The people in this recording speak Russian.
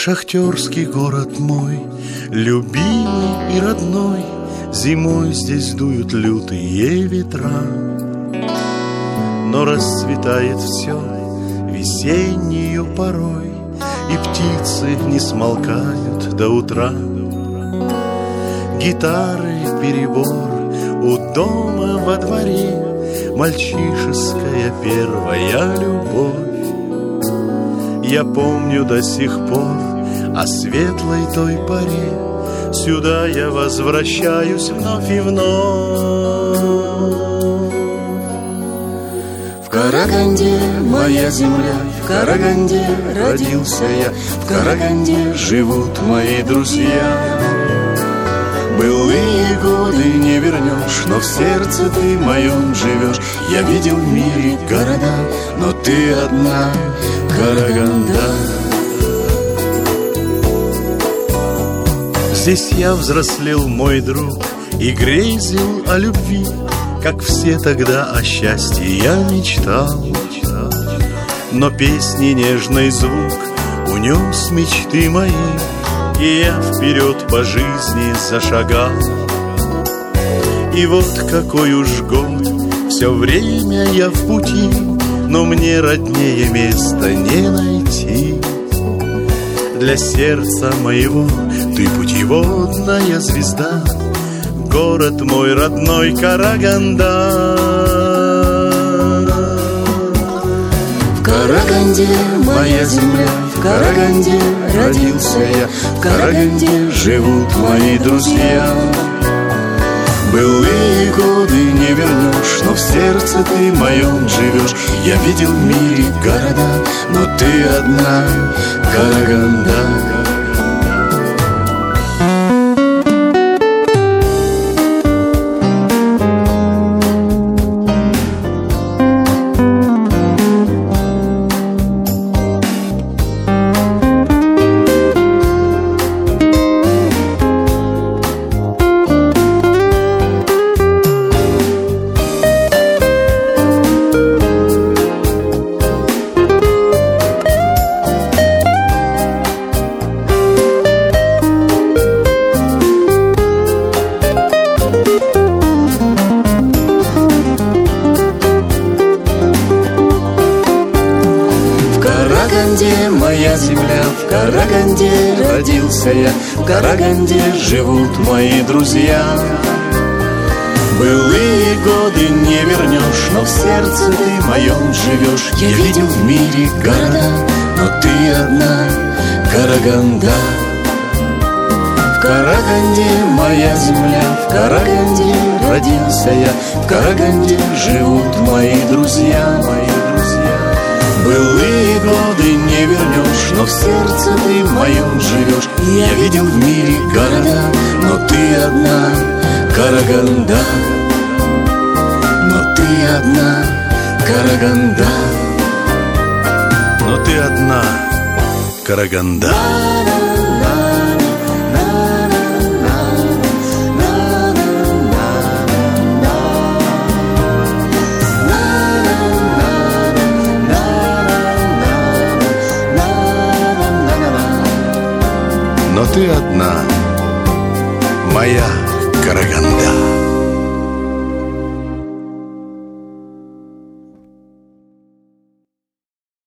Шахтерский город мой, любимый и родной, зимой здесь дуют лютые ветра. Но расцветает все весеннею порой, и птицы не смолкают до утра. Гитары перебор у дома во дворе, мальчишеская первая любовь. Я помню до сих пор о светлой той поре, сюда я возвращаюсь вновь и вновь. В Караганде моя земля, в Караганде родился я, в Караганде живут мои друзья. Былые годы не вернешь, но в сердце ты моем живешь. Я видел в мире города, но ты одна, Караганда. Здесь я взрослел, мой друг, и грезил о любви, как все тогда о счастье я мечтал. Но песни нежный звук унес мечты мои, и я вперед по жизни зашагал. И вот какой уж год, все время я в пути, но мне роднее места не найти. Для сердца моего ты путеводная звезда, город мой родной Караганда. В Караганде моя земля, в Караганде родился я, в Караганде живут мои друзья. Былые годы не вернешь, но в сердце ты моем живешь. Я видел в мире города, но ты одна, Караганда. Моя земля, в Караганде родился я, в Караганде живут мои друзья. Былые годы не вернешь, но в сердце ты моем живешь. Я видел в мире города, но ты одна, Караганда. В Караганде моя земля, в Караганде родился я, в Караганде живут мои друзья, мои друзья. Былые годы не вернешь, но в сердце ты моем живешь. Я видел в мире города, но ты одна, Караганда. Но ты одна, Караганда. Но ты одна, Караганда. Но ты одна, моя Караганда.